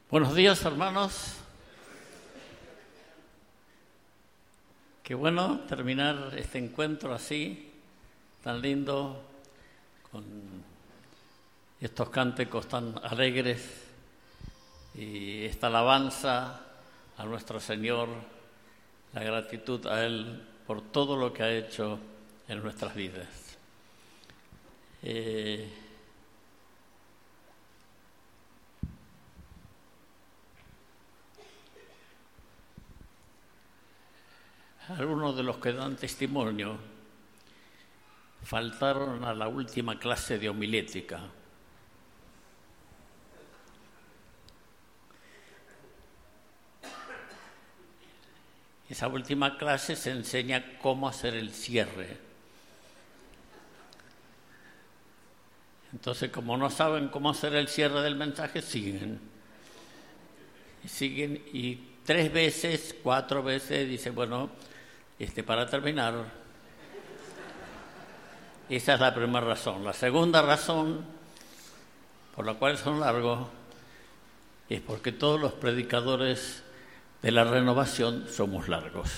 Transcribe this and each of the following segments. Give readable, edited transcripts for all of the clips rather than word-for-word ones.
Buenos días, hermanos. Qué bueno terminar este encuentro así, tan lindo, con estos cánticos tan alegres y esta alabanza a nuestro Señor, la gratitud a Él por todo lo que ha hecho en nuestras vidas. Algunos de los que dan testimonio faltaron a la última clase de homilética. Esa última clase se enseña cómo hacer el cierre. Entonces, como no saben cómo hacer el cierre del mensaje, siguen y 3 veces, 4 veces dice, bueno, para terminar. Esa es la primera razón. La segunda razón por la cual son largos es porque todos los predicadores de la renovación somos largos.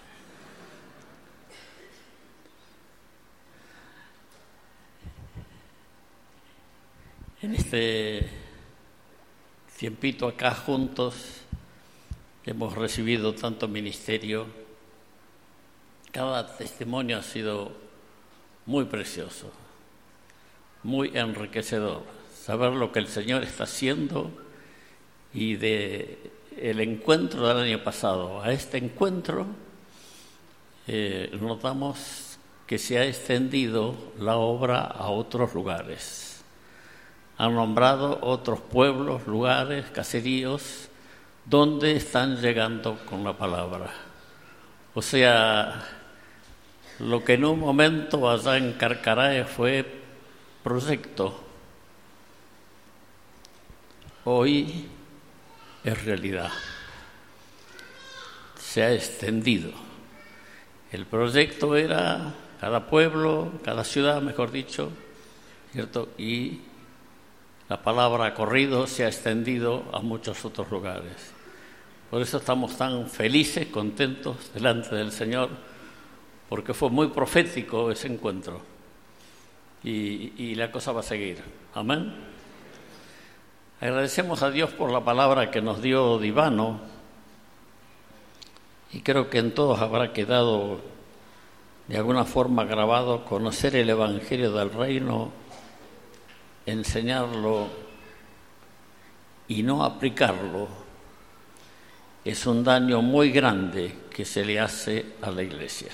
En este tiempito acá juntos hemos recibido tanto ministerio. Cada testimonio ha sido muy precioso, muy enriquecedor. Saber lo que el Señor está haciendo y de el encuentro del año pasado a este encuentro, notamos que se ha extendido la obra a otros lugares. Han nombrado otros pueblos, lugares, caseríos, donde están llegando con la palabra. O sea, lo que en un momento allá en Carcarae fue proyecto, hoy es realidad. Se ha extendido. El proyecto era cada pueblo, cada ciudad, mejor dicho, ¿cierto? Y la palabra ha corrido, se ha extendido a muchos otros lugares. Por eso estamos tan felices, contentos delante del Señor, porque fue muy profético ese encuentro. Y la cosa va a seguir. Amén. Agradecemos a Dios por la palabra que nos dio Divano, y creo que en todos habrá quedado de alguna forma grabado: conocer el Evangelio del Reino, enseñarlo y no aplicarlo es un daño muy grande que se le hace a la Iglesia.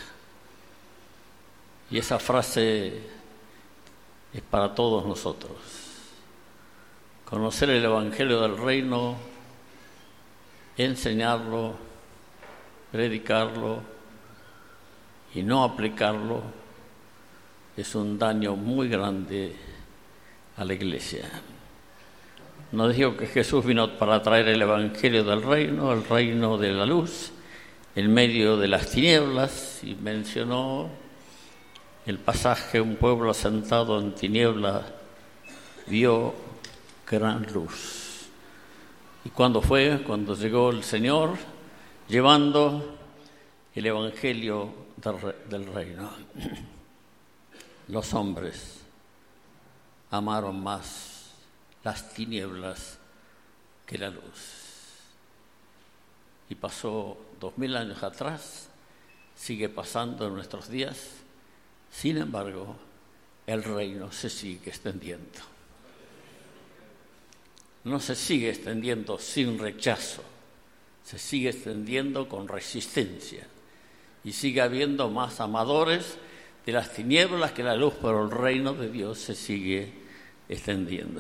Y esa frase es para todos nosotros. Conocer el Evangelio del Reino, enseñarlo, predicarlo y no aplicarlo es un daño muy grande a la Iglesia. Nos dijo que Jesús vino para traer el Evangelio del Reino, el reino de la luz, en medio de las tinieblas, y mencionó el pasaje: un pueblo asentado en tinieblas vio gran luz. ¿Y cuándo fue? Cuando llegó el Señor llevando el Evangelio del Reino. Los hombres amaron más las tinieblas que la luz. Y pasó 2000 años atrás, sigue pasando en nuestros días. Sin embargo, el reino se sigue extendiendo. No se sigue extendiendo sin rechazo, se sigue extendiendo con resistencia. Y sigue habiendo más amadores de las tinieblas que la luz, pero el reino de Dios se sigue extendiendo.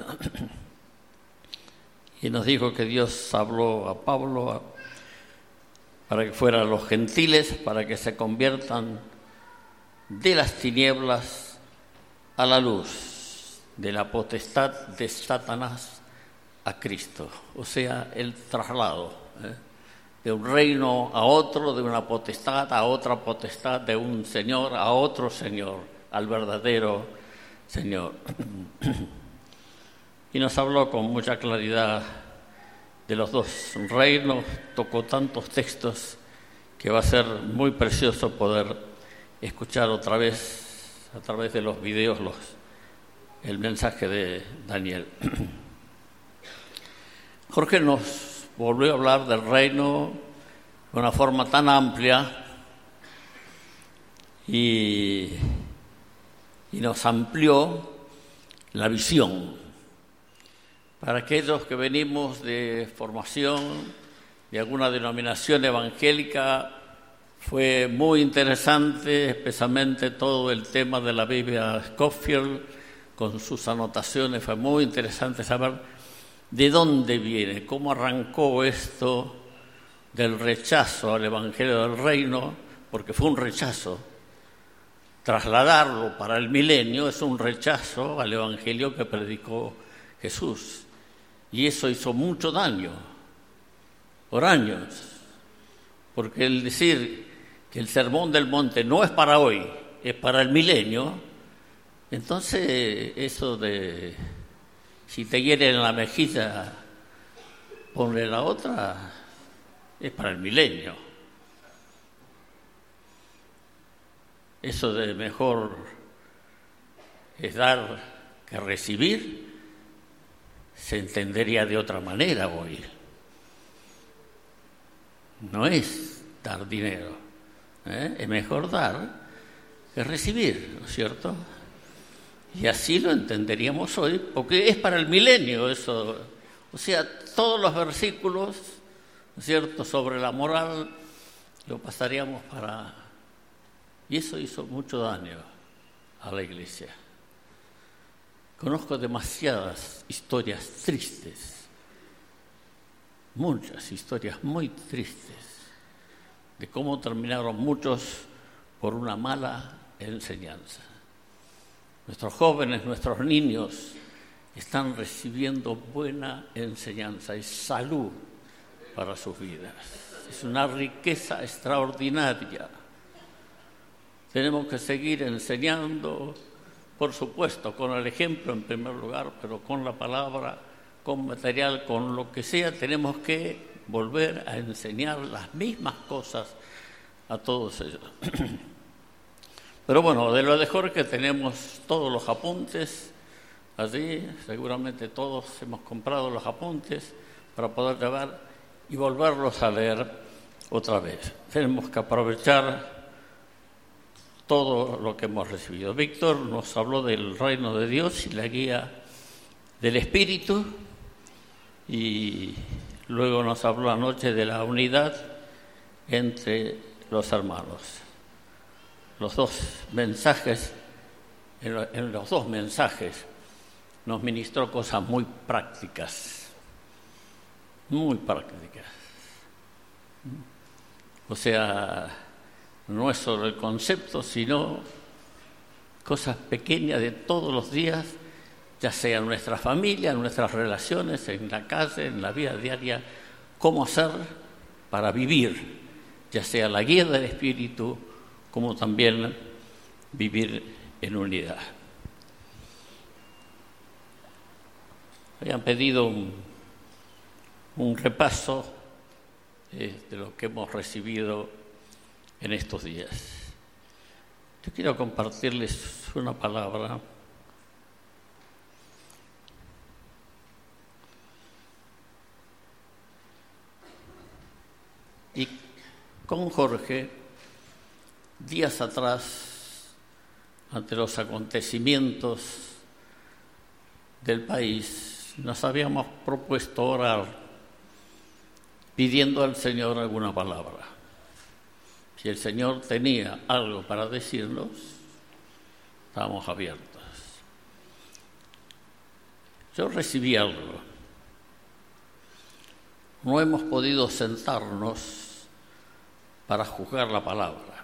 Y nos dijo que Dios habló a Pablo para que fuera a los gentiles, para que se conviertan de las tinieblas a la luz, de la potestad de Satanás a Cristo. O sea, el traslado de un reino a otro, de una potestad a otra potestad, de un señor a otro señor, al verdadero Señor. Y nos habló con mucha claridad de los dos reinos, tocó tantos textos que va a ser muy precioso poder escuchar otra vez a través de los videos el mensaje de Daniel. Jorge nos volvió a hablar del reino de una forma tan amplia y nos amplió la visión. Para aquellos que venimos de formación de alguna denominación evangélica, fue muy interesante, especialmente todo el tema de la Biblia Scofield, con sus anotaciones. Fue muy interesante saber de dónde viene, cómo arrancó esto del rechazo al Evangelio del Reino, porque fue un rechazo. Trasladarlo para el milenio es un rechazo al Evangelio que predicó Jesús. Y eso hizo mucho daño por años, porque el decir que el Sermón del Monte no es para hoy, es para el milenio, entonces eso de si te hieren en la mejilla, ponle la otra, es para el milenio. Eso de mejor es dar que recibir, se entendería de otra manera hoy. No es dar dinero, es mejor dar que recibir, ¿no es cierto? Y así lo entenderíamos hoy, porque es para el milenio eso. O sea, todos los versículos, ¿no es cierto?, sobre la moral, lo pasaríamos para... Y eso hizo mucho daño a la Iglesia. Conozco demasiadas historias tristes, muchas historias muy tristes, de cómo terminaron muchos por una mala enseñanza. Nuestros jóvenes, nuestros niños están recibiendo buena enseñanza y salud para sus vidas. Es una riqueza extraordinaria. Tenemos que seguir enseñando, por supuesto, con el ejemplo en primer lugar, pero con la palabra, con material, con lo que sea, tenemos que volver a enseñar las mismas cosas a todos ellos. Pero bueno, de lo de Jorge tenemos todos los apuntes allí, seguramente todos hemos comprado los apuntes para poder llevar y volverlos a leer otra vez. Tenemos que aprovechar todo lo que hemos recibido. Víctor nos habló del reino de Dios y la guía del Espíritu, y luego nos habló anoche de la unidad entre los hermanos. Los dos mensajes, en los dos mensajes nos ministró cosas muy prácticas, muy prácticas. O sea, no es solo el concepto, sino cosas pequeñas de todos los días, ya sea en nuestra familia, en nuestras relaciones, en la calle, en la vida diaria, cómo hacer para vivir, ya sea la guía del Espíritu, como también vivir en unidad. Habían pedido un repaso de lo que hemos recibido en estos días. Yo quiero compartirles una palabra y con Jorge, días atrás, ante los acontecimientos del país, nos habíamos propuesto orar pidiendo al Señor alguna palabra. Si el Señor tenía algo para decirnos, estábamos abiertos. Yo recibí algo. No hemos podido sentarnos para juzgar la palabra.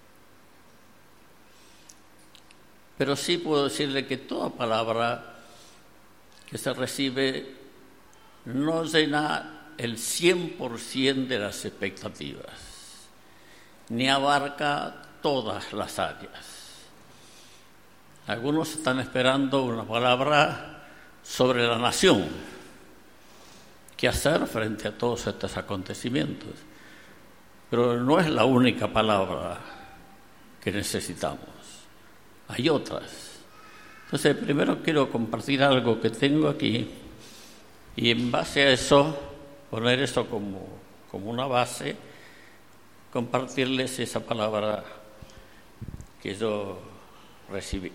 Pero sí puedo decirle que toda palabra que se recibe no llena el 100% de las expectativas, ni abarca todas las áreas. Algunos están esperando una palabra sobre la nación, qué hacer frente a todos estos acontecimientos. Pero no es la única palabra que necesitamos, hay otras. Entonces, primero quiero compartir algo que tengo aquí y en base a eso, poner eso como una base, compartirles esa palabra que yo recibí.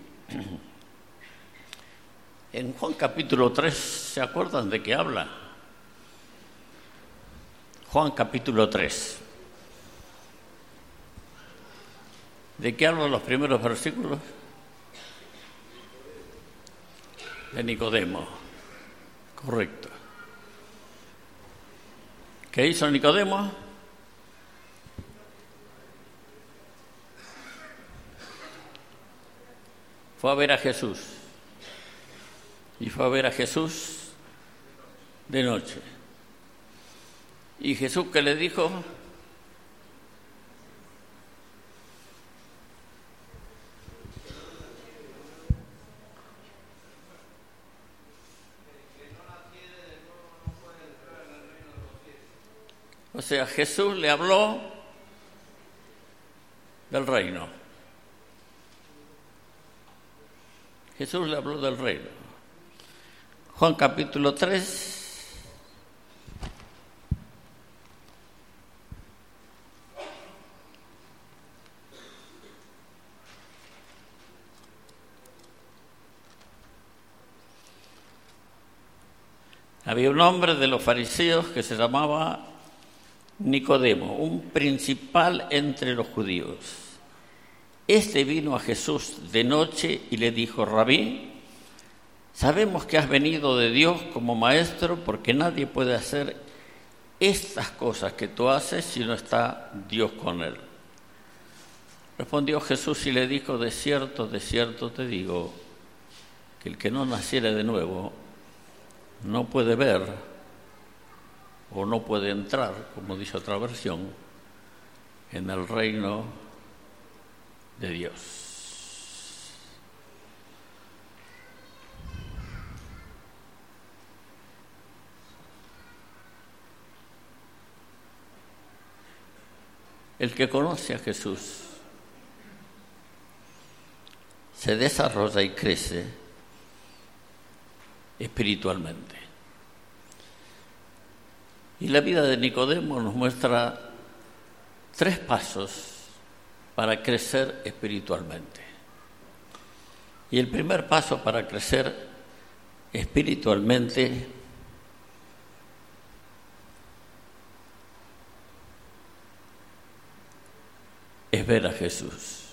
En Juan capítulo 3, ¿se acuerdan de qué habla? Juan capítulo 3. ¿De qué hablan los primeros versículos? De Nicodemo. Correcto. ¿Qué hizo Nicodemo? Fue a ver a Jesús. Y fue a ver a Jesús de noche. ¿Y Jesús qué le dijo? O sea, Jesús le habló del reino. Jesús le habló del reino. Juan capítulo 3. Había un hombre de los fariseos que se llamaba Nicodemo, un principal entre los judíos. Este vino a Jesús de noche y le dijo: Rabí, sabemos que has venido de Dios como maestro, porque nadie puede hacer estas cosas que tú haces si no está Dios con él. Respondió Jesús y le dijo: de cierto te digo, que el que no naciere de nuevo no puede ver o no puede entrar, como dice otra versión, en el reino de Dios. El que conoce a Jesús se desarrolla y crece espiritualmente. Y la vida de Nicodemo nos muestra 3 pasos para crecer espiritualmente. Y el primer paso para crecer espiritualmente es ver a Jesús,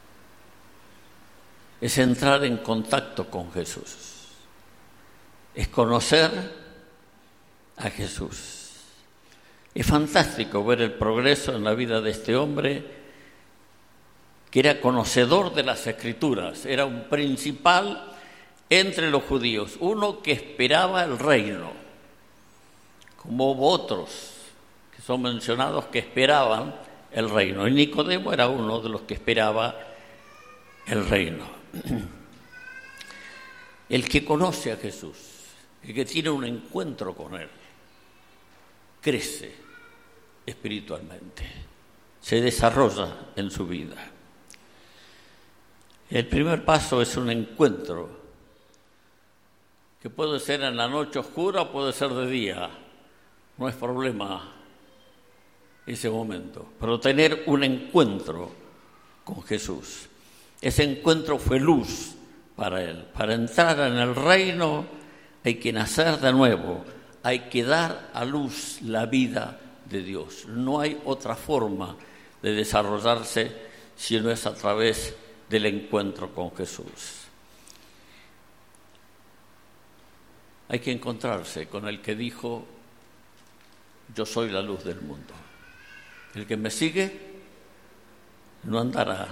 es entrar en contacto con Jesús, es conocer a Jesús. Es fantástico ver el progreso en la vida de este hombre, que era conocedor de las Escrituras, era un principal entre los judíos, uno que esperaba el reino, como hubo otros que son mencionados que esperaban el reino. Y Nicodemo era uno de los que esperaba el reino. El que conoce a Jesús, el que tiene un encuentro con él, crece espiritualmente, se desarrolla en su vida. El primer paso es un encuentro, que puede ser en la noche oscura, puede ser de día, no es problema ese momento, pero tener un encuentro con Jesús. Ese encuentro fue luz para él. Para entrar en el reino hay que nacer de nuevo, hay que dar a luz la vida de Dios. No hay otra forma de desarrollarse si no es a través del encuentro con Jesús. Hay que encontrarse con el que dijo: yo soy la luz del mundo. El que me sigue no andará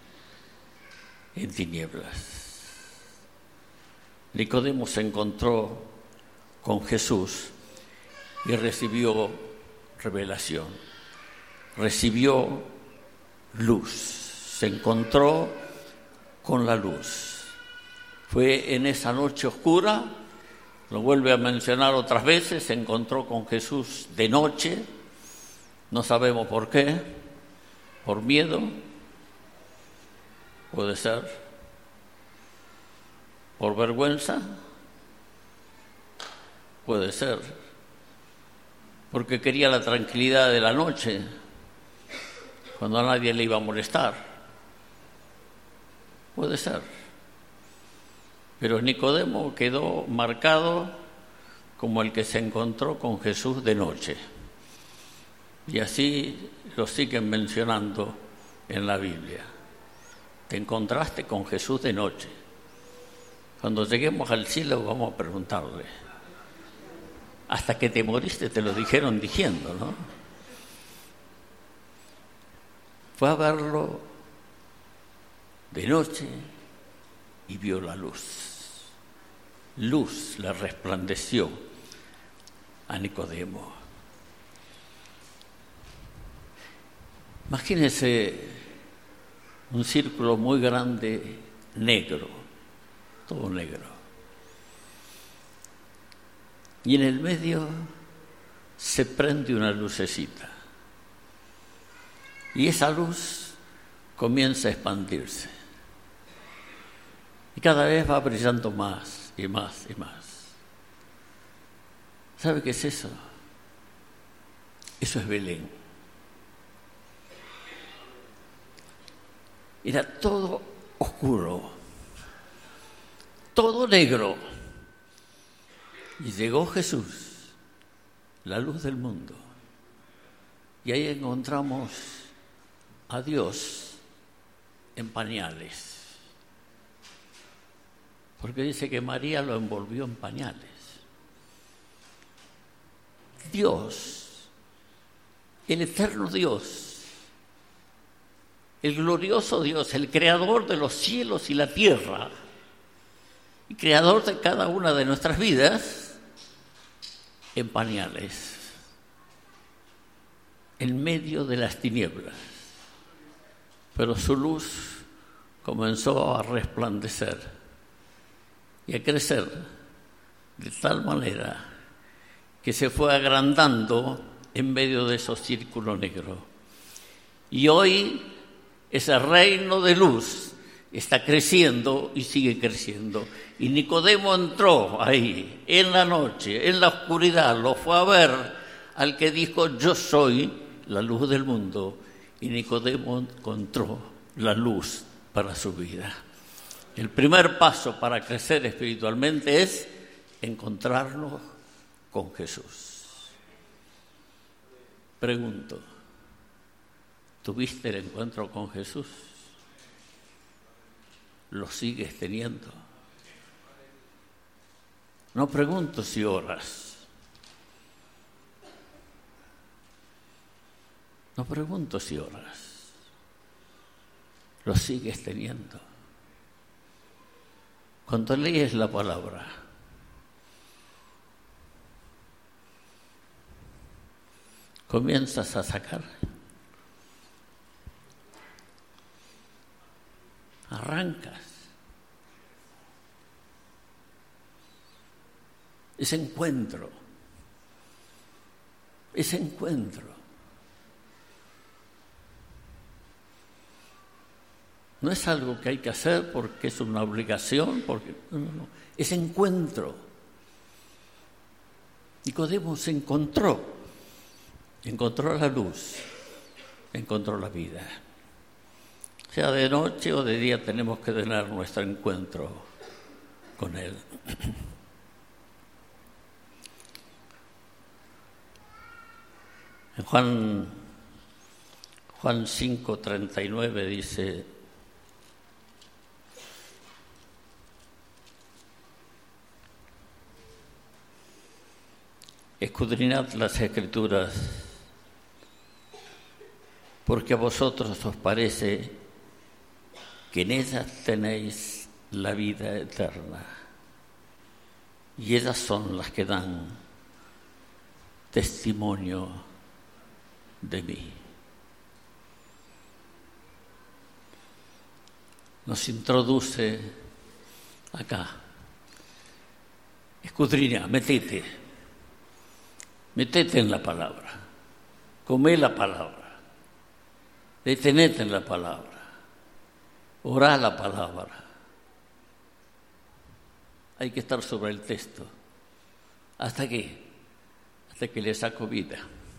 en tinieblas. Nicodemo se encontró con Jesús y recibió revelación, recibió luz, se encontró con la luz. Fue en esa noche oscura Lo vuelve a mencionar otras veces, se encontró con Jesús de noche, no sabemos por qué, por miedo, puede ser, por vergüenza, puede ser, porque quería la tranquilidad de la noche, cuando a nadie le iba a molestar, puede ser. Pero Nicodemo quedó marcado como el que se encontró con Jesús de noche. Y así lo siguen mencionando en la Biblia. Te encontraste con Jesús de noche. Cuando lleguemos al cielo vamos a preguntarle. Hasta que te moriste te lo dijeron diciendo, ¿no? Fue a verlo de noche y vio la luz. Luz le resplandeció a Nicodemo. Imagínense un círculo muy grande, negro, todo negro. Y en el medio se prende una lucecita. Y esa luz comienza a expandirse. Y cada vez va brillando más y más y más. ¿Sabe qué es eso? Eso es Belén. Era todo oscuro, todo negro. Y llegó Jesús, la luz del mundo. Y ahí encontramos a Dios en pañales. Porque dice que María lo envolvió en pañales. Dios, el eterno Dios, el glorioso Dios, el creador de los cielos y la tierra, y creador de cada una de nuestras vidas, en pañales, en medio de las tinieblas. Pero su luz comenzó a resplandecer y a crecer de tal manera que se fue agrandando en medio de esos círculos negros. Y hoy ese reino de luz está creciendo y sigue creciendo. Y Nicodemo entró ahí, en la noche, en la oscuridad, lo fue a ver al que dijo: yo soy la luz del mundo. Y Nicodemo encontró la luz para su vida. El primer paso para crecer espiritualmente es encontrarnos con Jesús. Pregunto, ¿tuviste el encuentro con Jesús? ¿Lo sigues teniendo? No pregunto si oras. No pregunto si oras. ¿Lo sigues teniendo? Cuando lees la palabra, comienzas a sacar, arrancas ese encuentro, no es algo que hay que hacer porque es una obligación, porque no. Ese encuentro. Nicodemo se encontró la luz, encontró la vida. Sea de noche o de día, tenemos que tener nuestro encuentro con Él. En Juan 5:39 dice: escudriñad las Escrituras, porque a vosotros os parece que en ellas tenéis la vida eterna, y ellas son las que dan testimonio de mí. Nos introduce acá escudriñá, metete en la palabra, comé la palabra, detenete en la palabra, orá la palabra. Hay que estar sobre el texto. ¿Hasta qué? Hasta que le saco vida.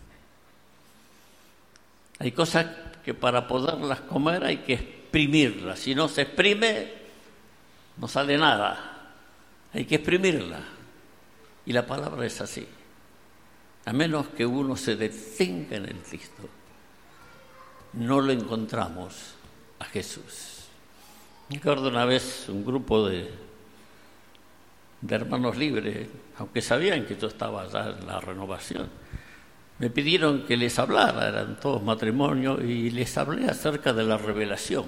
Hay cosas que para poderlas comer hay que exprimirlas. Si no se exprime, no sale nada. Hay que exprimirla. Y la palabra es así. A menos que uno se detenga en el texto, no lo encontramos a Jesús. Recuerdo una vez un grupo de hermanos libres, aunque sabían que yo estaba allá en la renovación, me pidieron que les hablara, eran todos matrimonios, y les hablé acerca de la revelación.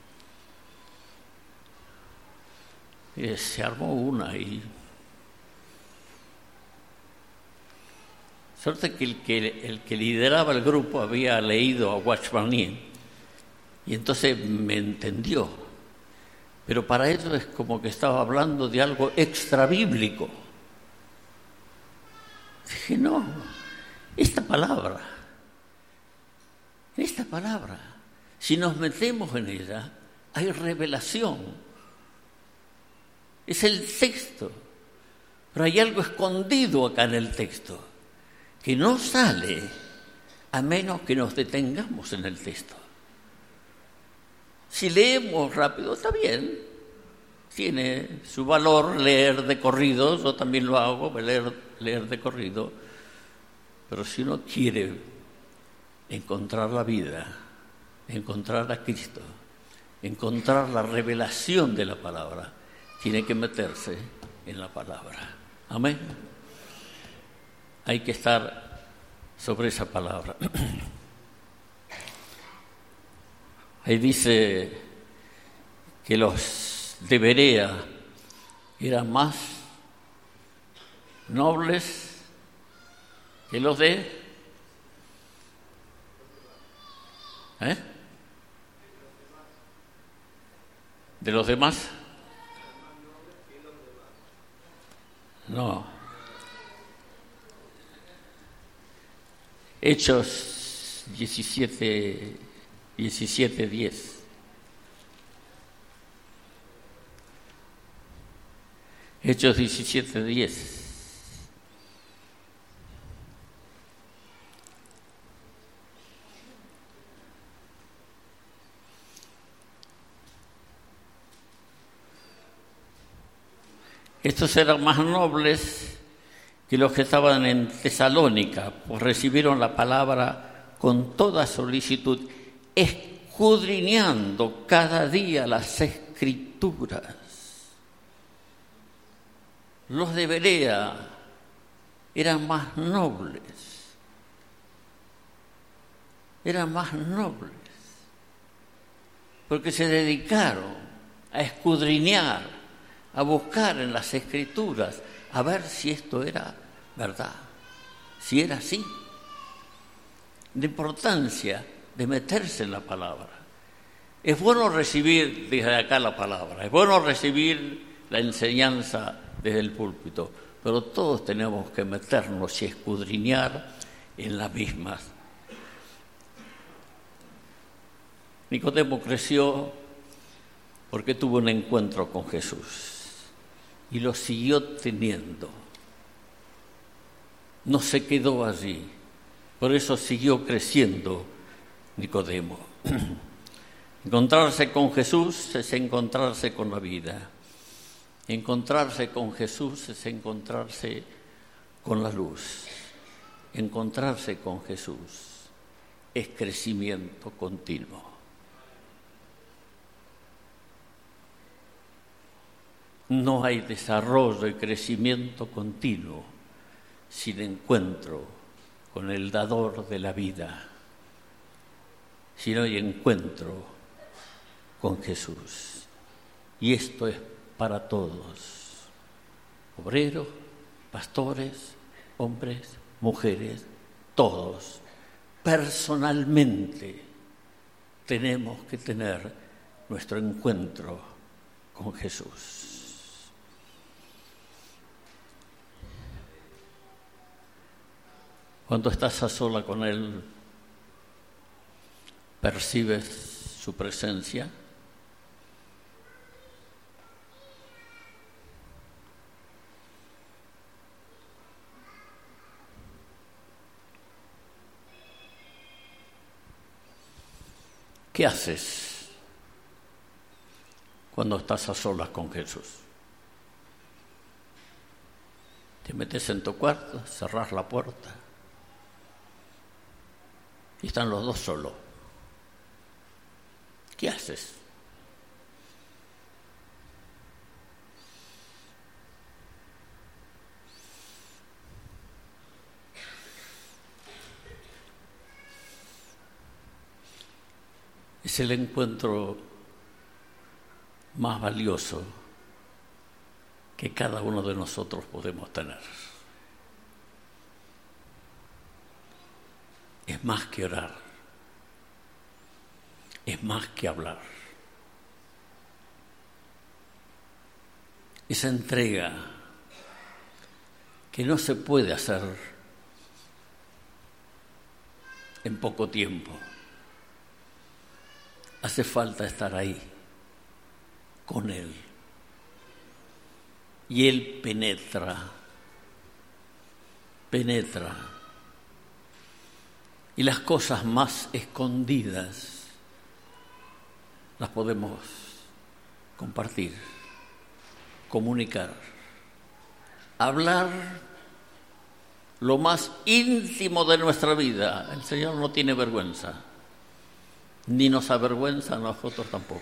Y se armó una y suerte que el que lideraba el grupo había leído a Watchman Nee y entonces me entendió. Pero para ellos es como que estaba hablando de algo extrabíblico. Dije, no, esta palabra, si nos metemos en ella, hay revelación. Es el texto, pero hay algo escondido acá en el texto, que no sale a menos que nos detengamos en el texto. Si leemos rápido, está bien, tiene su valor leer de corrido, yo también lo hago, leer de corrido, pero si uno quiere encontrar la vida, encontrar a Cristo, encontrar la revelación de la palabra, tiene que meterse en la palabra. Amén. Hay que estar sobre esa palabra. Ahí dice que los de Berea eran más nobles que los de... ¿De los demás? No. Hechos 17:10. Hechos 17:10. Estos eran más nobles que los que estaban en Tesalónica, pues recibieron la palabra con toda solicitud, escudriñando cada día las Escrituras. Los de Berea eran más nobles, porque se dedicaron a escudriñar, a buscar en las Escrituras, a ver si esto era verdad, si era así. La importancia de meterse en la palabra. Es bueno recibir desde acá la palabra, es bueno recibir la enseñanza desde el púlpito, pero todos tenemos que meternos y escudriñar en las mismas. Nicodemo creció porque tuvo un encuentro con Jesús y lo siguió teniendo. No se quedó allí, por eso siguió creciendo Nicodemo. Encontrarse con Jesús es encontrarse con la vida. Encontrarse con Jesús es encontrarse con la luz. Encontrarse con Jesús es crecimiento continuo. No hay desarrollo y crecimiento continuo sin encuentro con el dador de la vida, si no hay encuentro con Jesús. Y esto es para todos, obreros, pastores, hombres, mujeres, todos. Personalmente tenemos que tener nuestro encuentro con Jesús. Cuando estás a sola con Él, ¿percibes su presencia? ¿Qué haces cuando estás a solas con Jesús? Te metes en tu cuarto, cerrás la puerta y están los dos solos. ¿Qué haces? Es el encuentro más valioso que cada uno de nosotros podemos tener. Es más que orar, es más que hablar. Esa entrega que no se puede hacer en poco tiempo. Hace falta estar ahí, con Él. Y Él penetra. Y las cosas más escondidas las podemos compartir, comunicar, hablar lo más íntimo de nuestra vida. El Señor no tiene vergüenza. Ni nos avergüenza a nosotros tampoco.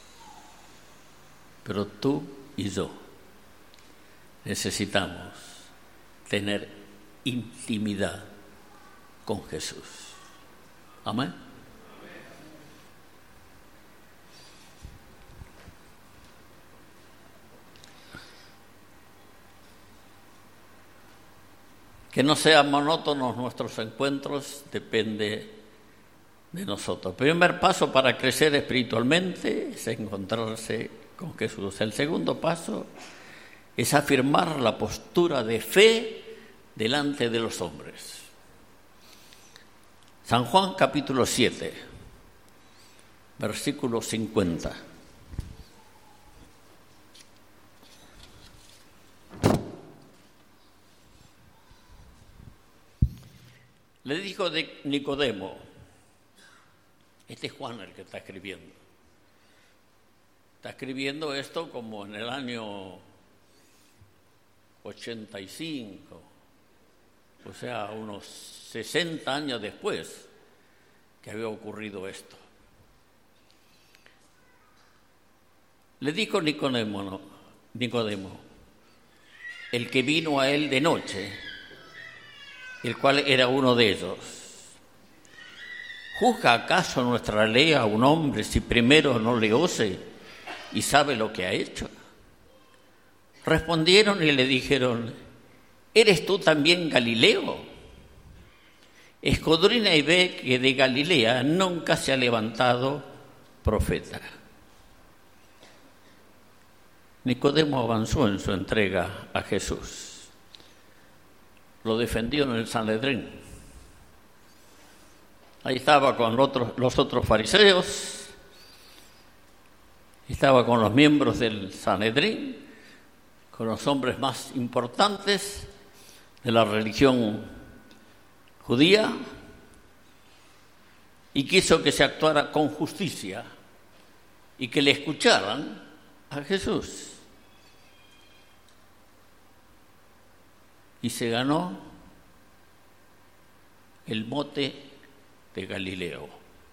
Pero tú y yo necesitamos tener intimidad con Jesús. Amén. Que no sean monótonos nuestros encuentros depende de nosotros. El primer paso para crecer espiritualmente es encontrarse con Jesús. El segundo paso es afirmar la postura de fe delante de los hombres. San Juan capítulo 7, versículo 50. Le dijo de Nicodemo, este es Juan el que está escribiendo. Está escribiendo esto como en el año 85, o sea, unos 60 años después que había ocurrido esto. Le dijo Nicodemo, el que vino a él de noche, el cual era uno de ellos: ¿juzga acaso nuestra ley a un hombre si primero no le oye y sabe lo que ha hecho? Respondieron y le dijeron: ¿eres tú también Galileo? Escudriña y ve que de Galilea nunca se ha levantado profeta. Nicodemo avanzó en su entrega a Jesús. Lo defendió en el Sanedrín. Ahí estaba con los otros fariseos, estaba con los miembros del Sanedrín, con los hombres más importantes de la religión judía, y quiso que se actuara con justicia y que le escucharan a Jesús. Y se ganó el mote de Galileo.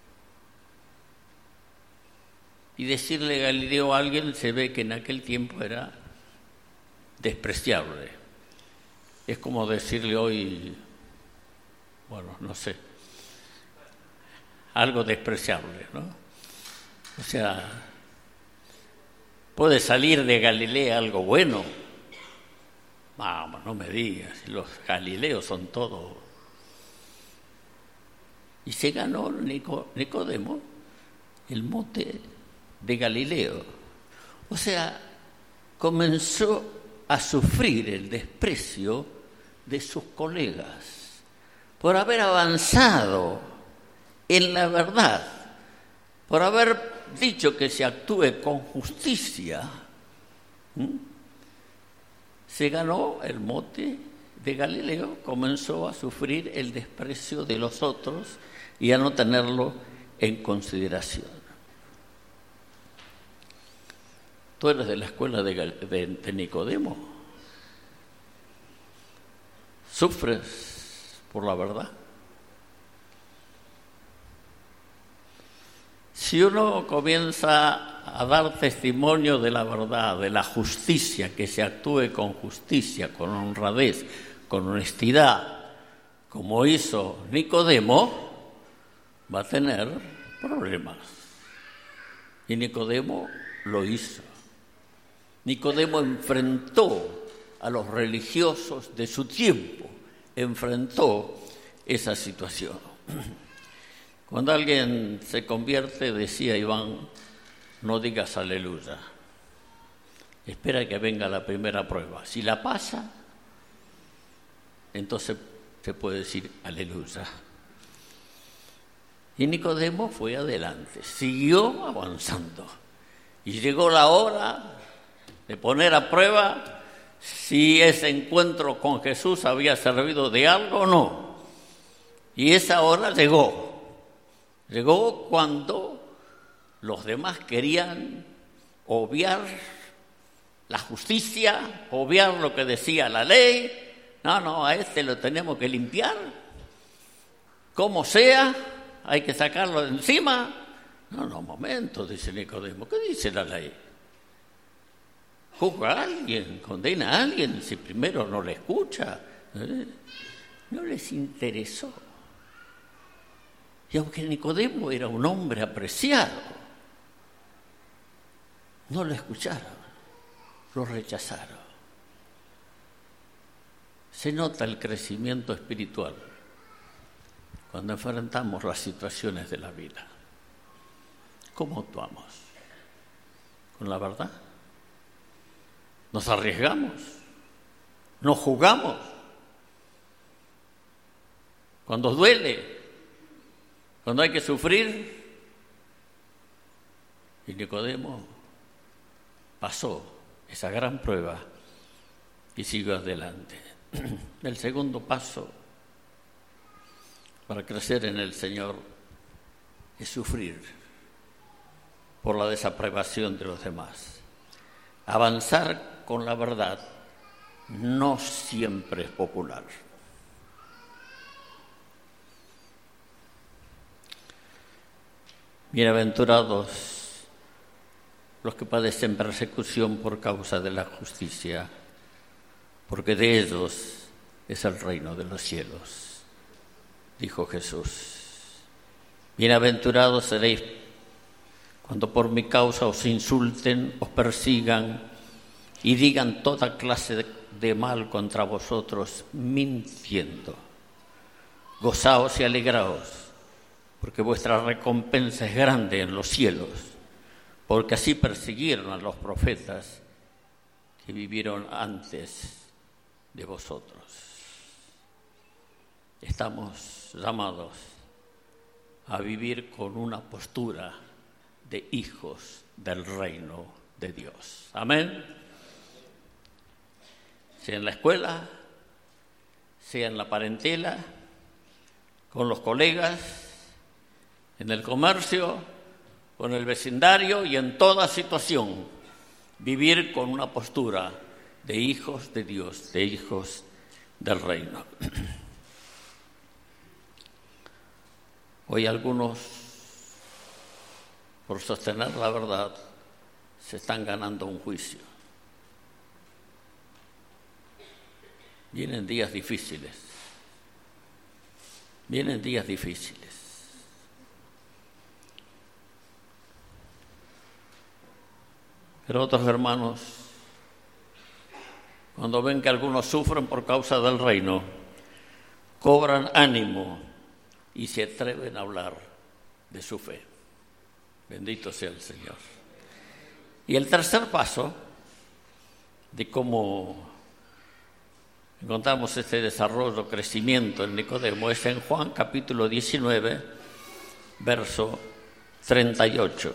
Y decirle Galileo a alguien se ve que en aquel tiempo era despreciable. Es como decirle hoy, bueno, no sé, algo despreciable, ¿no? O sea, puede salir de Galilea algo bueno. Vamos, no me digas, los galileos son todos. Y se ganó Nicodemo el mote de Galileo. O sea, comenzó a sufrir el desprecio de sus colegas, por haber avanzado en la verdad, por haber dicho que se actúe con justicia, se ganó el mote de Galileo, comenzó a sufrir el desprecio de los otros y a no tenerlo en consideración. ¿Tú eres de la escuela de Nicodemo? ¿Sufres por la verdad? Si uno comienza a dar testimonio de la verdad, de la justicia, que se actúe con justicia, con honradez, con honestidad, como hizo Nicodemo, va a tener problemas. Y Nicodemo lo hizo. Nicodemo enfrentó a los religiosos de su tiempo, enfrentó esa situación. Cuando alguien se convierte, decía Iván, no digas aleluya. Espera que venga la primera prueba. Si la pasa, entonces se puede decir aleluya. Y Nicodemo fue adelante, siguió avanzando. Y llegó la hora de poner a prueba si ese encuentro con Jesús había servido de algo o no. Y esa hora llegó. Llegó cuando los demás querían obviar la justicia, obviar lo que decía la ley. No, a este lo tenemos que limpiar, como sea, hay que sacarlo de encima. No, un momento, dice Nicodemo, ¿qué dice la ley? ¿Juzga a alguien, condena a alguien si primero no le escucha? No les interesó. Y aunque Nicodemo era un hombre apreciado, no lo escucharon, lo rechazaron. Se nota el crecimiento espiritual cuando enfrentamos las situaciones de la vida. ¿Cómo actuamos? ¿Con la verdad? ¿Nos arriesgamos? ¿Nos jugamos? Cuando duele, cuando hay que sufrir. Y Nicodemo pasó esa gran prueba y siguió adelante. El segundo paso para crecer en el Señor es sufrir por la desaprobación de los demás. Avanzar con la verdad no siempre es popular. Bienaventurados los que padecen persecución por causa de la justicia, porque de ellos es el reino de los cielos, dijo Jesús. Bienaventurados seréis cuando por mi causa os insulten, os persigan y digan toda clase de mal contra vosotros, mintiendo. Gozaos y alegraos, porque vuestra recompensa es grande en los cielos, porque así persiguieron a los profetas que vivieron antes de vosotros. Estamos llamados a vivir con una postura de hijos del reino de Dios. Amén. Sea en la escuela, sea en la parentela, con los colegas, en el comercio, con el vecindario y en toda situación, vivir con una postura de hijos de Dios, de hijos del reino. Hoy algunos, por sostener la verdad, se están ganando un juicio. Vienen días difíciles. Vienen días difíciles. Pero otros hermanos, cuando ven que algunos sufren por causa del reino, cobran ánimo y se atreven a hablar de su fe. Bendito sea el Señor. Y el tercer paso de cómo encontramos este desarrollo, crecimiento en Nicodemo, es en Juan capítulo 19, verso 38.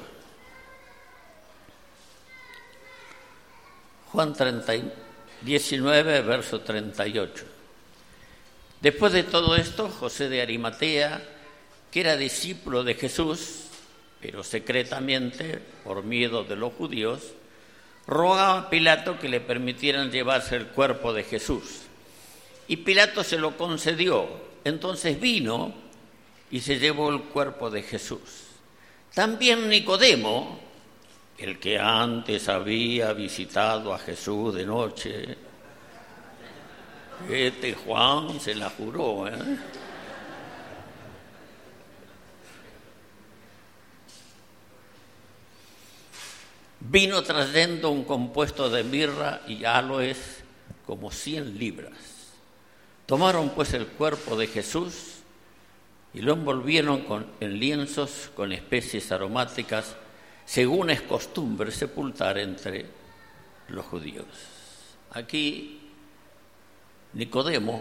Juan 19, verso 38. Después de todo esto, José de Arimatea, que era discípulo de Jesús, pero secretamente, por miedo de los judíos, rogaba a Pilato que le permitieran llevarse el cuerpo de Jesús. Y Pilato se lo concedió. Entonces vino y se llevó el cuerpo de Jesús. También Nicodemo, el que antes había visitado a Jesús de noche, Juan se la juró, vino trayendo un compuesto de mirra y aloes como 100 libras. Tomaron pues el cuerpo de Jesús y lo envolvieron en lienzos con especies aromáticas, según es costumbre sepultar entre los judíos. Aquí Nicodemo,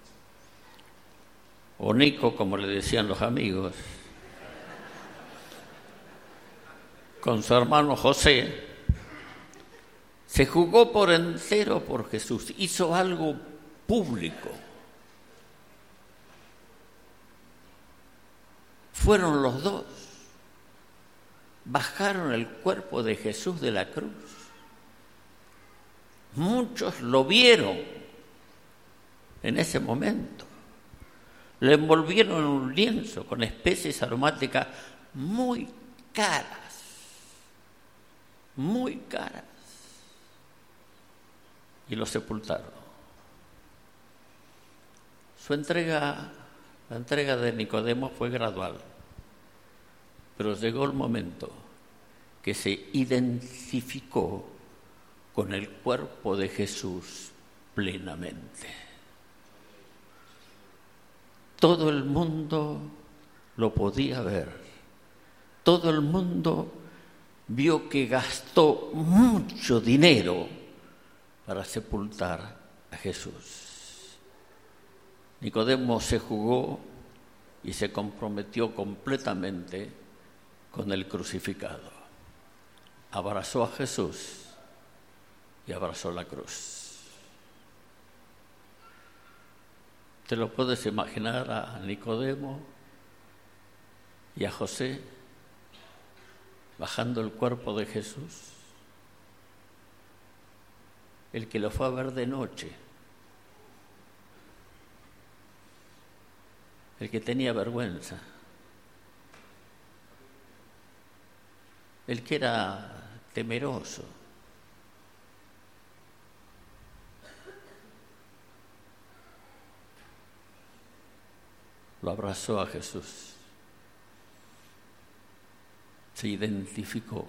o Nico como le decían los amigos, con su hermano José, se jugó por entero por Jesús, hizo algo público. Fueron los dos, bajaron el cuerpo de Jesús de la cruz. Muchos lo vieron en ese momento. Lo envolvieron en un lienzo con especies aromáticas muy caras. Muy caras, y lo sepultaron. La entrega de Nicodemo fue gradual, pero llegó el momento que se identificó con el cuerpo de Jesús plenamente. Todo el mundo lo podía ver, todo el mundo vio que gastó mucho dinero para sepultar a Jesús. Nicodemo se jugó y se comprometió completamente con el crucificado. Abrazó a Jesús y abrazó la cruz. ¿Te lo puedes imaginar a Nicodemo y a José bajando el cuerpo de Jesús? El que lo fue a ver de noche, el que tenía vergüenza, el que era temeroso, lo abrazó a Jesús. Se identificó.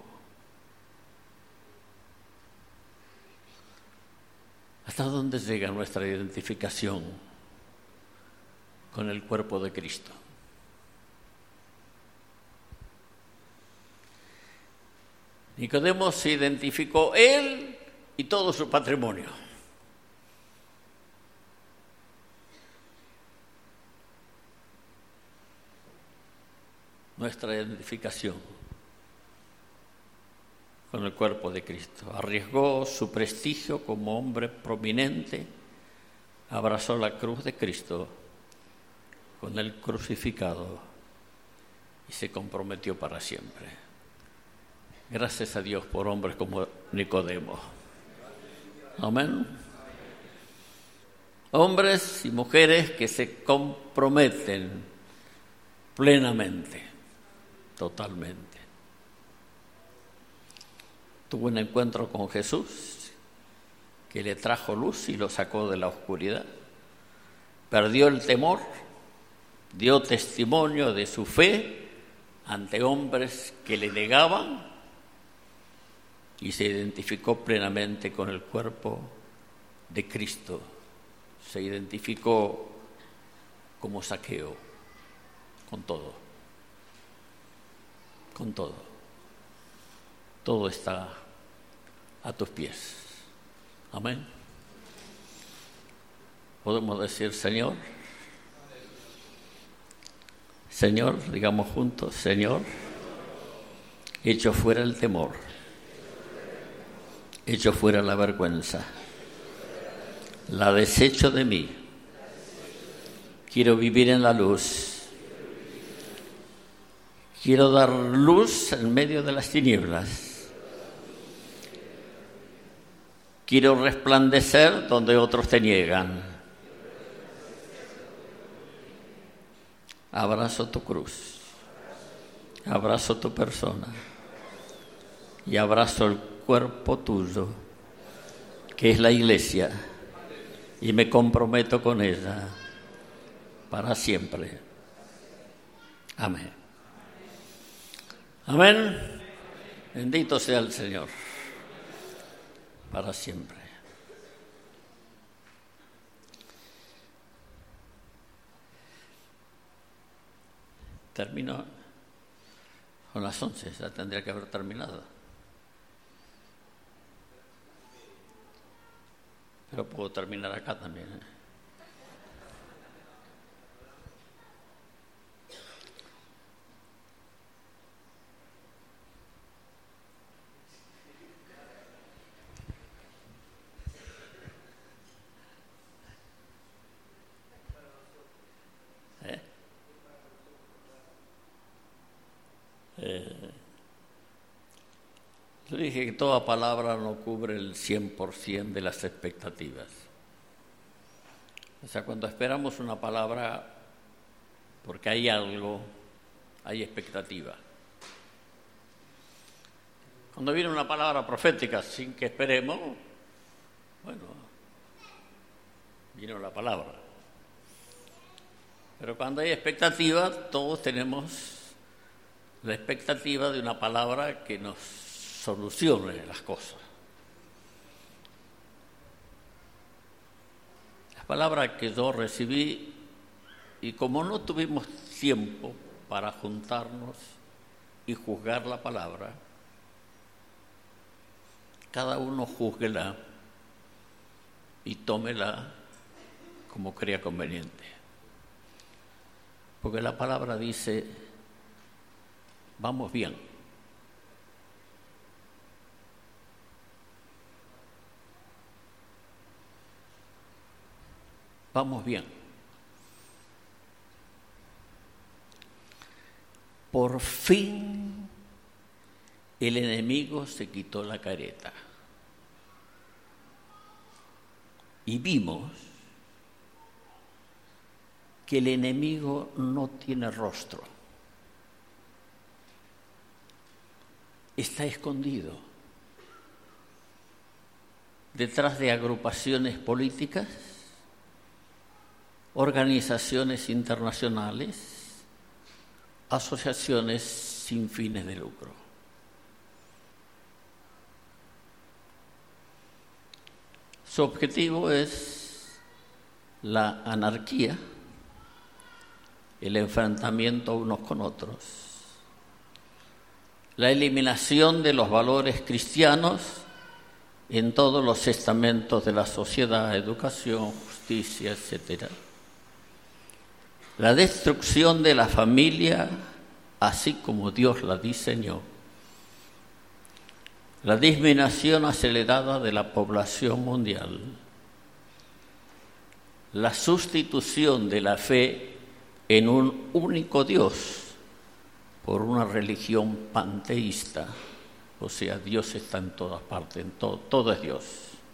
¿Hasta dónde llega nuestra identificación con el cuerpo de Cristo? Nicodemo se identificó él y todo su patrimonio. Nuestra identificación con el cuerpo de Cristo. Arriesgó su prestigio como hombre prominente, abrazó la cruz de Cristo con el crucificado y se comprometió para siempre. Gracias a Dios por hombres como Nicodemo. Amén. Hombres y mujeres que se comprometen plenamente, totalmente. Tuvo un encuentro con Jesús que le trajo luz y lo sacó de la oscuridad. Perdió el temor, dio testimonio de su fe ante hombres que le negaban y se identificó plenamente con el cuerpo de Cristo. Se identificó como Zaqueo, con todo, con todo. Todo está a tus pies. Amén. podemos decir Señor. Señor, digamos juntos, Señor, echo fuera el temor, echo fuera la vergüenza, la desecho de mí. Quiero vivir en la luz. Quiero dar luz en medio de las tinieblas. Quiero resplandecer donde otros te niegan. Abrazo tu cruz, abrazo tu persona y abrazo el cuerpo tuyo, que es la iglesia, y me comprometo con ella para siempre. Amén. Amén. Bendito sea el Señor para siempre. Termino con las 11, ya tendría que haber terminado. Pero puedo terminar acá también, ¿eh? Yo dije que toda palabra no cubre el 100% de las expectativas. O sea, cuando esperamos una palabra, porque hay algo, hay expectativa. Cuando viene una palabra profética sin que esperemos, bueno, vino la palabra. Pero cuando hay expectativa, todos tenemos la expectativa de una palabra que nos solucione las cosas. La palabra que yo recibí, y como no tuvimos tiempo para juntarnos y juzgar la palabra, cada uno júzguela y tómela como crea conveniente. Porque la palabra dice, vamos bien. Vamos bien. Por fin el enemigo se quitó la careta. Y vimos que el enemigo no tiene rostro. Está escondido detrás de agrupaciones políticas, organizaciones internacionales, asociaciones sin fines de lucro. Su objetivo es la anarquía, el enfrentamiento unos con otros, la eliminación de los valores cristianos en todos los estamentos de la sociedad, educación, justicia, etc. La destrucción de la familia, así como Dios la diseñó. La disminución acelerada de la población mundial. La sustitución de la fe en un único Dios por una religión panteísta. O sea, Dios está en todas partes, todo es Dios.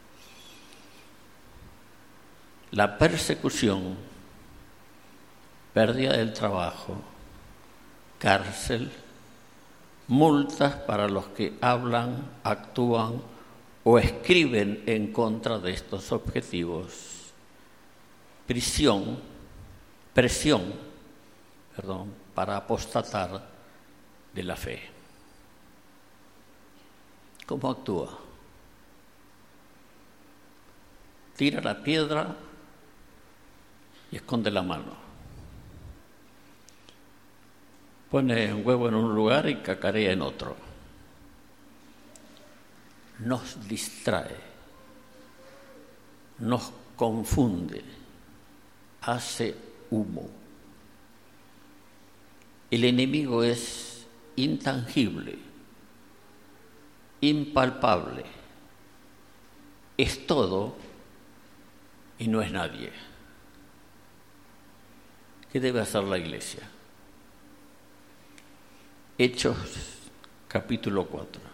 La persecución, pérdida del trabajo, cárcel, multas para los que hablan, actúan o escriben en contra de estos objetivos, presión para apostatar de la fe. ¿Cómo actúa? Tira la piedra y esconde la mano. Pone un huevo en un lugar y cacarea en otro. Nos distrae, nos confunde, hace humo. El enemigo es intangible, impalpable, es todo y no es nadie. ¿Qué debe hacer la Iglesia? Hechos, capítulo 4.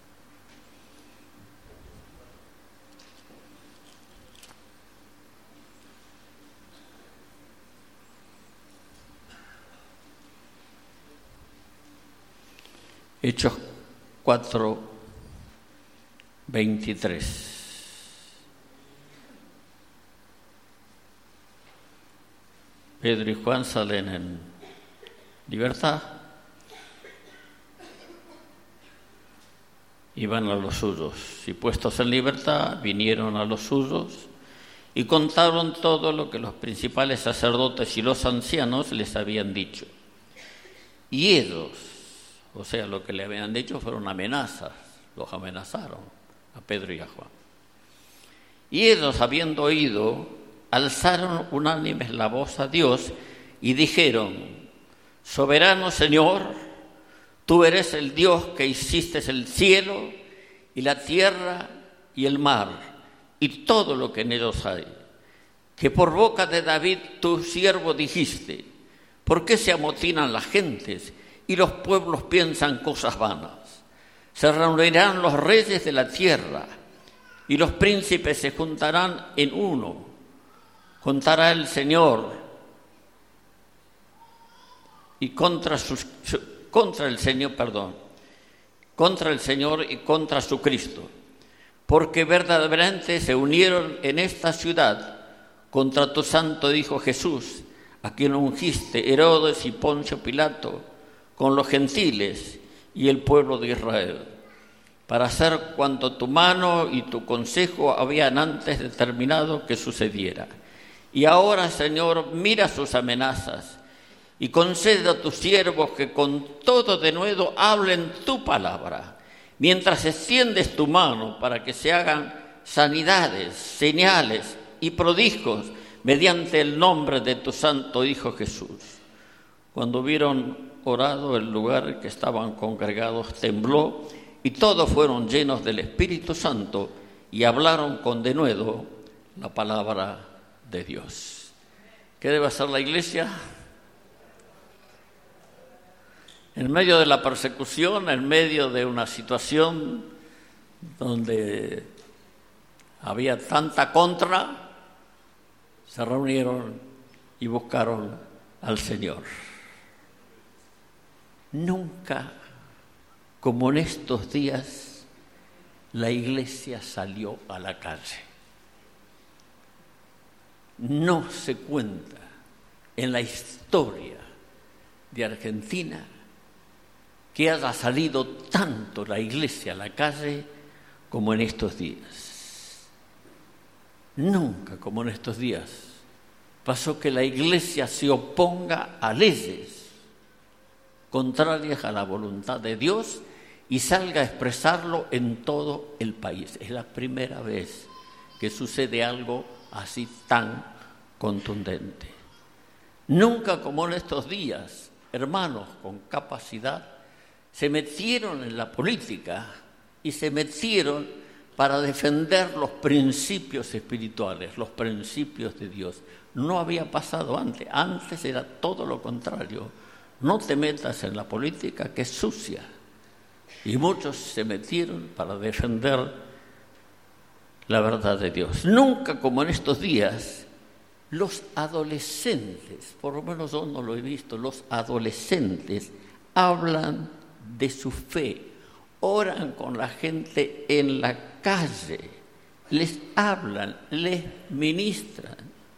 Hechos 4, 23. Pedro y Juan salen en libertad y van a los suyos. Y puestos en libertad, vinieron a los suyos y contaron todo lo que los principales sacerdotes y los ancianos les habían dicho. Y ellos, o sea, lo que le habían dicho fueron amenazas, los amenazaron a Pedro y a Juan. Y ellos, habiendo oído, alzaron unánimes la voz a Dios y dijeron: Soberano Señor, tú eres el Dios que hiciste el cielo y la tierra y el mar y todo lo que en ellos hay, que por boca de David tu siervo dijiste: ¿por qué se amotinan las gentes y los pueblos piensan cosas vanas? Se reunirán los reyes de la tierra y los príncipes se juntarán en uno. Contará el Señor y contra el Señor y contra su Cristo, porque verdaderamente se unieron en esta ciudad contra tu santo Hijo Jesús, a quien ungiste Herodes y Poncio Pilato con los gentiles y el pueblo de Israel, para hacer cuanto tu mano y tu consejo habían antes determinado que sucediera. Y ahora, Señor, mira sus amenazas y concede a tus siervos que con todo denuedo hablen tu palabra, mientras extiendes tu mano para que se hagan sanidades, señales y prodigios mediante el nombre de tu santo Hijo Jesús. Cuando hubieron orado, el lugar en que estaban congregados tembló y todos fueron llenos del Espíritu Santo y hablaron con denuedo la palabra de Dios. ¿Qué debe hacer la Iglesia? En medio de la persecución, en medio de una situación donde había tanta contra, se reunieron y buscaron al Señor. Nunca, como en estos días, la Iglesia salió a la calle. No se cuenta en la historia de Argentina que haya salido tanto la Iglesia a la calle como en estos días. Nunca como en estos días pasó que la Iglesia se oponga a leyes contrarias a la voluntad de Dios y salga a expresarlo en todo el país. Es la primera vez que sucede algo así tan contundente. Nunca como en estos días, hermanos con capacidad se metieron en la política y se metieron para defender los principios espirituales, los principios de Dios. No había pasado antes. Antes era todo lo contrario. No te metas en la política, que es sucia. Y muchos se metieron para defender la verdad de Dios. Nunca como en estos días, los adolescentes, por lo menos yo no lo he visto, los adolescentes hablan de su fe, oran con la gente en la calle, les hablan, les ministran.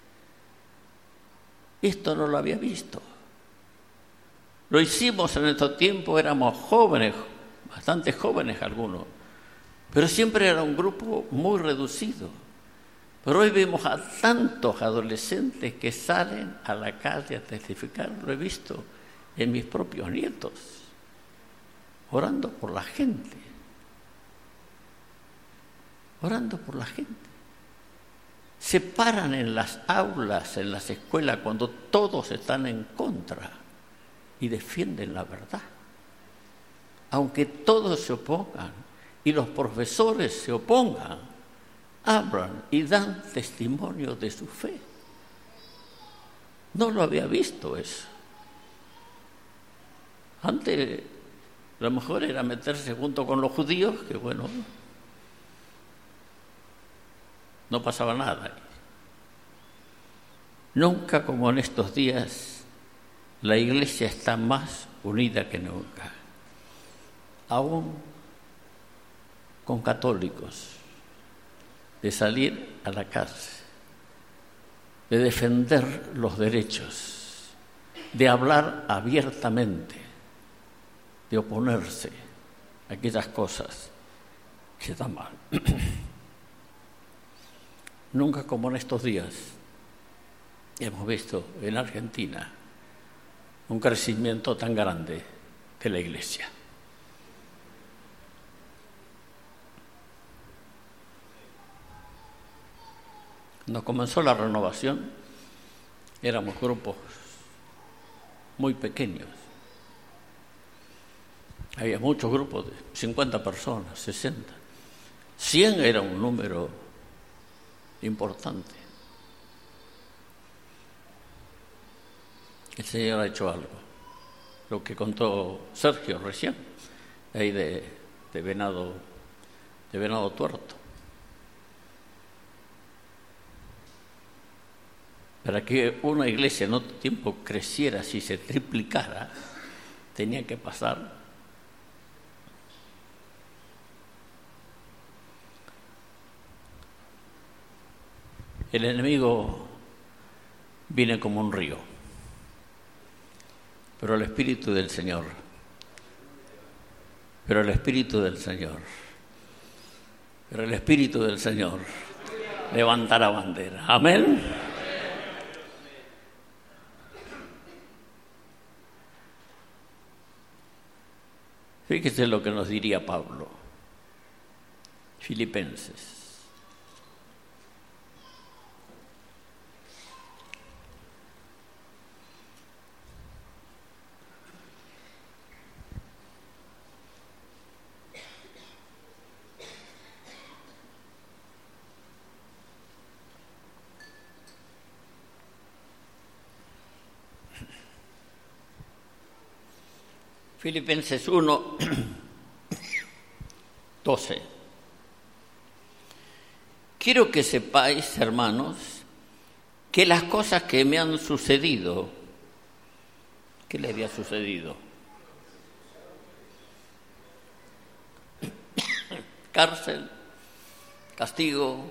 Esto no lo había visto. Lo hicimos en estos tiempos, éramos jóvenes, bastante jóvenes algunos, pero siempre era un grupo muy reducido. Pero hoy vemos a tantos adolescentes que salen a la calle a testificar. Lo he visto en mis propios nietos, orando por la gente. Orando por la gente. se paran en las aulas, en las escuelas, cuando todos están en contra y defienden la verdad. Aunque todos se opongan y los profesores se opongan, hablan y dan testimonio de su fe. No lo había visto eso. Antes, lo mejor era meterse junto con los judíos, que bueno, no pasaba nada. Nunca como en estos días, la Iglesia está más unida que nunca. Aún con católicos, de salir a la calle, de defender los derechos, de hablar abiertamente, de oponerse a aquellas cosas que están mal. Nunca como en estos días hemos visto en Argentina un crecimiento tan grande de la Iglesia. Cuando comenzó la renovación, éramos grupos muy pequeños. Había muchos grupos de 50 personas, 60. 100 era un número importante. El Señor ha hecho algo. Lo que contó Sergio recién, ahí de Venado Tuerto. Para que una iglesia en otro tiempo creciera, si se triplicara, tenía que pasar el enemigo viene como un río, pero el Espíritu del Señor levantará bandera. Amén. Fíjese lo que nos diría Pablo, Filipenses. Filipenses 1, 12. Quiero que sepáis, hermanos, que las cosas que me han sucedido, ¿qué le había sucedido? Cárcel, castigo,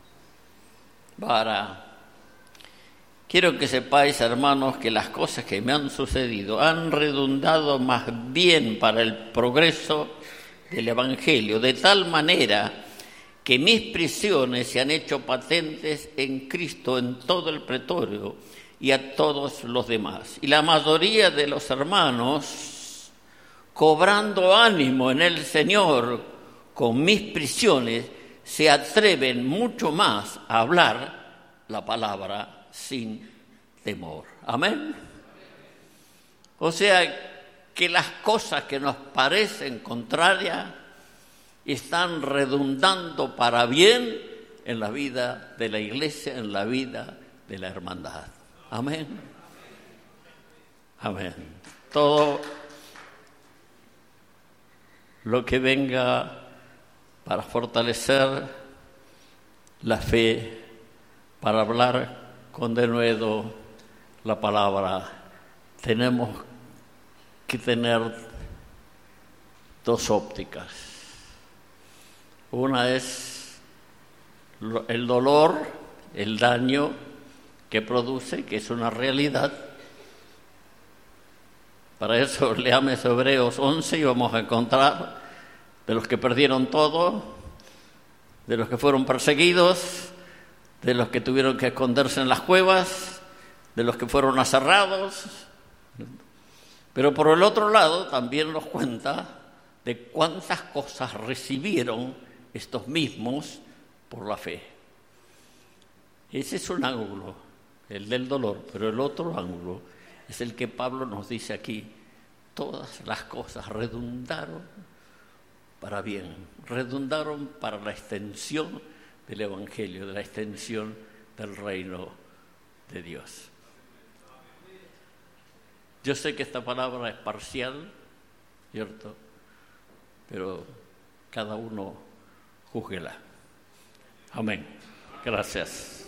vara. Quiero que sepáis, hermanos, que las cosas que me han sucedido han redundado más bien para el progreso del Evangelio, de tal manera que mis prisiones se han hecho patentes en Cristo en todo el pretorio y a todos los demás. Y la mayoría de los hermanos, cobrando ánimo en el Señor con mis prisiones, se atreven mucho más a hablar la palabra sin temor. Amén. O sea, que las cosas que nos parecen contrarias están redundando para bien en la vida de la iglesia, en la vida de la hermandad. Amén. Amén. Todo lo que venga para fortalecer la fe, para hablar con denuedo la palabra, tenemos que tener dos ópticas. Una es el dolor, el daño que produce, que es una realidad. Para eso leamos Hebreos 11 y vamos a encontrar de los que perdieron todo, de los que fueron perseguidos, de los que tuvieron que esconderse en las cuevas, de los que fueron aserrados. Pero por el otro lado también nos cuenta de cuántas cosas recibieron estos mismos por la fe. Ese es un ángulo, el del dolor, pero el otro ángulo es el que Pablo nos dice aquí. Todas las cosas redundaron para bien, redundaron para la extensión del Evangelio, de la extensión del reino de Dios. Yo sé que esta palabra es parcial, ¿cierto? Pero cada uno júzguela. Amén. Gracias.